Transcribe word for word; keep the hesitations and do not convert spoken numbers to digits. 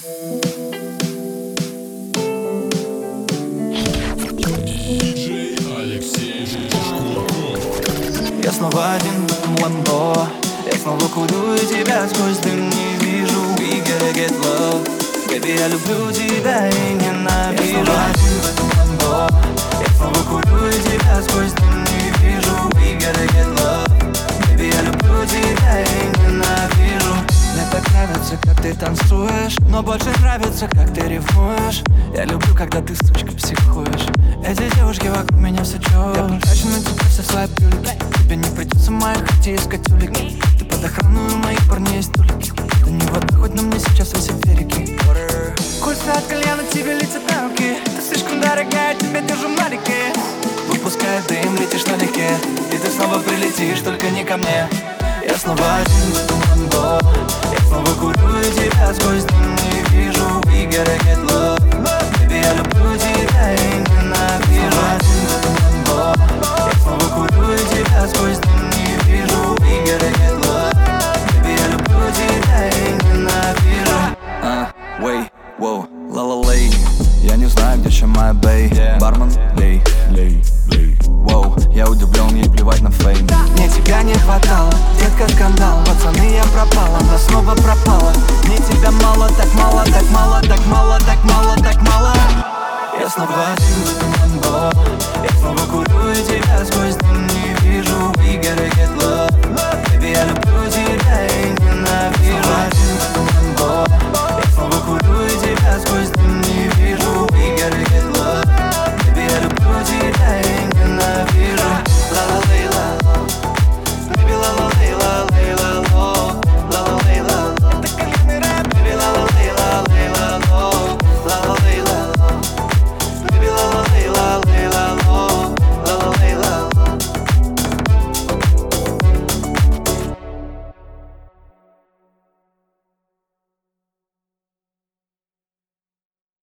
Я снова один в этом ламбо, я снова курю и тебя сквозь дым не вижу. We gotta get love, baby, я люблю тебя и ненавижу. Я снова один в этом ламбо, я снова курю и тебя сквозь дым не вижу. We gotta get love, baby, я люблю тебя и ненавижу. Мне так нравится, как ты танцуешь, но больше нравится, как ты ревнуешь. Я люблю, когда ты, сучка, психуешь. Эти девушки вокруг меня все чёрт. Я потрачу на тебя все свои плюлики. Тебе не придется в моей хате искать улики. Ты под охраной, у моих парней есть столики. Да не вода, хоть на мне сейчас высотерики. Кольца от кальяна, тебе летят на руки. Ты слишком дорогая, тебя держу маленькие. Выпуская дым, летишь налегке. И ты снова прилетишь, только не ко мне. Я снова один в этом ламбо, я снова курю и тебя сквозь дым не вижу. We gotta get love, baby, я люблю тебя и ненавижу. Один в этом ламбо, я снова курю и тебя сквозь дым не вижу. We gotta get love, baby, я люблю тебя и ненавижу. uh, Wait, wow, ла-ла-лей. Я не знаю, где еще моя бэй. Бармен, лей, лей, лей. Воу, я удивлен, ей плевать на фейм. Мне тебя не хватало, детка, скандал. Пацаны, я пропала, она снова пропала. Мне тебя мало, так мало, так мало, так мало, так мало, так мало. Я снова один в этом ламбо, я снова курю и тебя сквозь дым не вижу. We gotta get love.